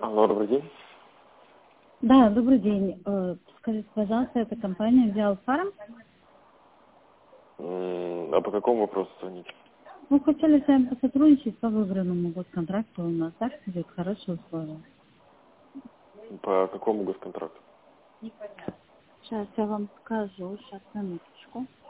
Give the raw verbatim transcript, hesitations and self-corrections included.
Алло, добрый день. Да, добрый день. Э, Скажите, пожалуйста, это компания Vial Farm? М, А по какому вопросу звоните? Мы хотели с вами посотрудничать по выбранному госконтракту. У нас так будет хорошие условия. По какому госконтракту? Сейчас я вам скажу, сейчас, минуточку.